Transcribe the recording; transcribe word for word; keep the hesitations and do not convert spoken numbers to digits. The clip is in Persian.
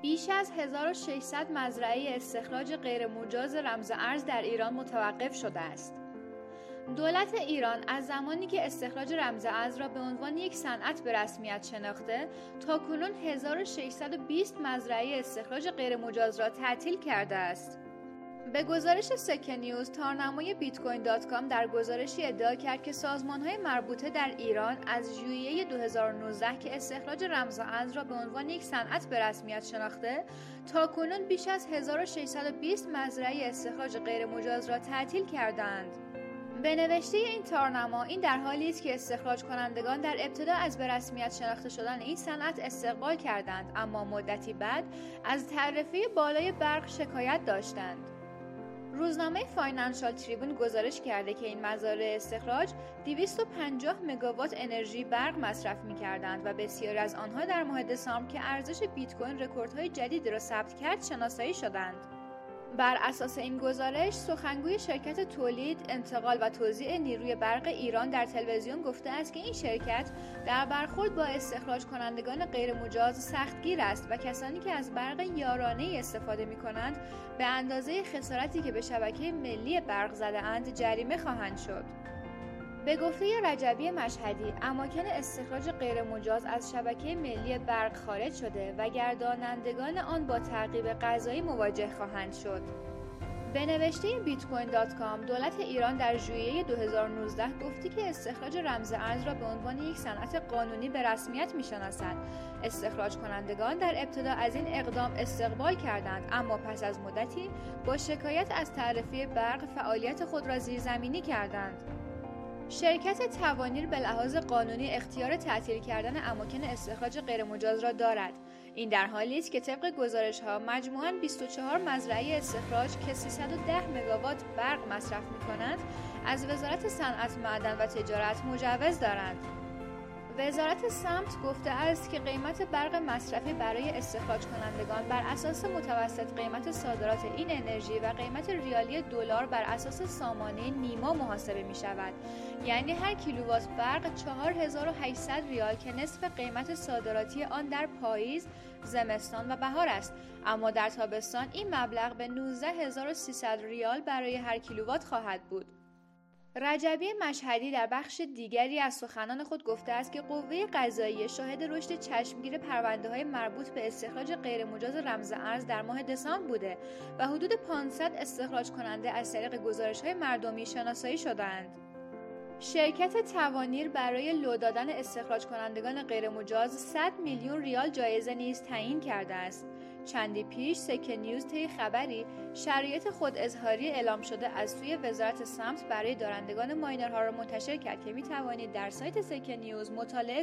بیش از هزار و ششصد مزرعه استخراج غیرمجاز رمز ارز در ایران متوقف شده است. دولت ایران از زمانی که استخراج رمز ارز را به عنوان یک صنعت به رسمیت شناخته، تاکنون هزار و ششصد و بیست مزرعه استخراج غیرمجاز را تعطیل کرده است. به گزارش سکه نیوز، تارنمای بیت کوین دات کام در گزارشی ادعا کرد که سازمان‌های مربوطه در ایران از ژوئیه دو هزار و نوزده که استخراج رمز ارز را به عنوان یک صنعت به رسمیت شناخته، تاکنون بیش از هزار و ششصد و بیست مزرعه استخراج غیرمجاز را تعطیل کردند. به نوشته این تارنما، این در حالی است که استخراج کنندگان در ابتدا از به رسمیت شناخته شدن این صنعت استقبال کردند، اما مدتی بعد از تعرفه بالای برق شکایت داشتند. روزنامه فاینانشال تریبون گزارش کرده که این مزارع استخراج دویست و پنجاه مگاوات انرژی برق مصرف می‌کردند و بسیاری از آنها در ماه دسامبر که ارزش بیت کوین رکوردهای جدیدی را ثبت کرد شناسایی شدند. بر اساس این گزارش، سخنگوی شرکت تولید، انتقال و توزیع نیروی برق ایران در تلویزیون گفته است که این شرکت در برخورد با استخراج کنندگان غیرمجاز سختگیر است و کسانی که از برق یارانه استفاده می کنند به اندازه خسارتی که به شبکه ملی برق زده اند جریمه خواهند شد. به گفته رجبی مشهدی، اماکن استخراج غیرمجاز از شبکه ملی برق خارج شده و گردانندگان آن با تعقیب قضایی مواجه خواهند شد. به نوشته بیت کوین دات کام، دولت ایران در ژوئیه دو هزار و نوزده گفتی که استخراج رمز ارز را به عنوان یک صنعت قانونی به رسمیت می‌شناسد. استخراج کنندگان در ابتدا از این اقدام استقبال کردند، اما پس از مدتی با شکایت از تعرفه برق فعالیت خود را زیرزمینی کردند. شرکت توانیر به لحاظ قانونی اختیار تعطیل کردن اماکن استخراج غیرمجاز را دارد. این در حالی است که طبق گزارش‌ها مجموعاً بیست و چهار مزرعه استخراج که سیصد و ده مگاوات برق مصرف می‌کنند، از وزارت صنعت، معدن و تجارت مجوز دارند. وزارت سمت گفته است که قیمت برق مصرفی برای استخراج کنندگان بر اساس متوسط قیمت صادرات این انرژی و قیمت ریالی دلار بر اساس سامانه نیما محاسبه می شود. یعنی هر کیلووات برق چهار هزار و هشتصد ریال که نصف قیمت صادراتی آن در پاییز، زمستان و بهار است، اما در تابستان این مبلغ به نوزده هزار و سیصد ریال برای هر کیلووات خواهد بود. رجبی مشهدی در بخش دیگری از سخنان خود گفته است که قوه قضاییه شاهد رشد چشمگیر پرونده‌های مربوط به استخراج غیرمجاز رمز ارز در ماه دسامبر بوده و حدود پانصد استخراج کننده از طریق گزارش‌های مردمی شناسایی شدند. شرکت توانیر برای لو دادن استخراج کنندگان غیرمجاز صد میلیون ریال جایزه نیز تعیین کرده است. چندی پیش سکه نیوز طی خبری شرایط خود اظهاری اعلام شده از سوی وزارت سمت برای دارندگان ماینرها را منتشر کرد که می توانید در سایت سکه نیوز مطالعه